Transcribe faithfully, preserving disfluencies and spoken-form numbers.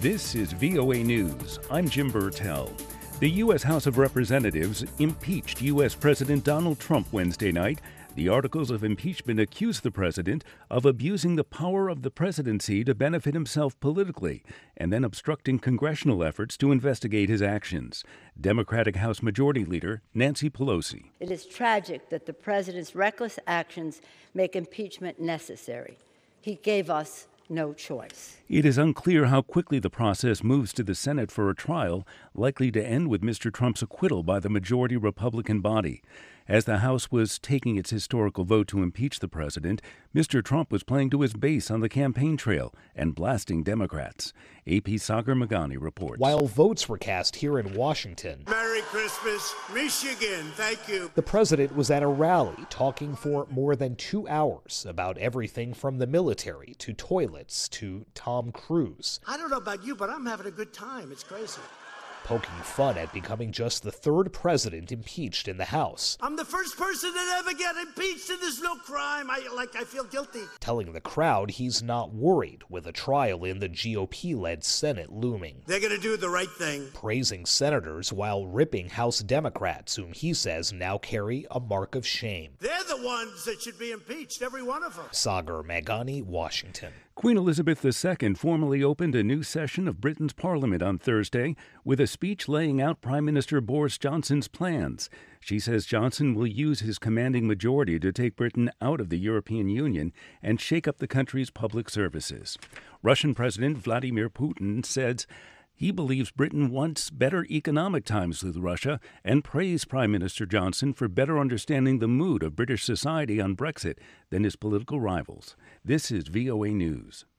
This is V O A News. I'm Jim Burtell. The U S House of Representatives impeached U S President Donald Trump Wednesday night. The articles of impeachment accuse the president of abusing the power of the presidency to benefit himself politically and then obstructing congressional efforts to investigate his actions. Democratic House Majority Leader Nancy Pelosi. It is tragic that the president's reckless actions make impeachment necessary. He gave us no choice. It is unclear how quickly the process moves to the Senate for a trial, likely to end with Mister Trump's acquittal by the majority Republican body. As the House was taking its historical vote to impeach the president, Mister Trump was playing to his base on the campaign trail and blasting Democrats. A P Sagar Magani reports. While votes were cast here in Washington, Merry Christmas, Michigan. Thank you. The president was at a rally talking for more than two hours about everything from the military to toilets to Tom Cruise. I don't know about you, but I'm having a good time. It's crazy. Poking fun at becoming just the third president impeached in the House. I'm the first person to ever get impeached, and there's no crime. I like I feel guilty. Telling the crowd he's not worried with a trial in the G O P-led Senate looming. They're going to do the right thing. Praising senators while ripping House Democrats, whom he says now carry a mark of shame. They're the ones that should be impeached, every one of them. Sagar Magani, Washington. Queen Elizabeth the Second formally opened a new session of Britain's Parliament on Thursday with a speech laying out Prime Minister Boris Johnson's plans. She says Johnson will use his commanding majority to take Britain out of the European Union and shake up the country's public services. Russian President Vladimir Putin says he believes Britain wants better economic times with Russia and praised Prime Minister Johnson for better understanding the mood of British society on Brexit than his political rivals. This is V O A News.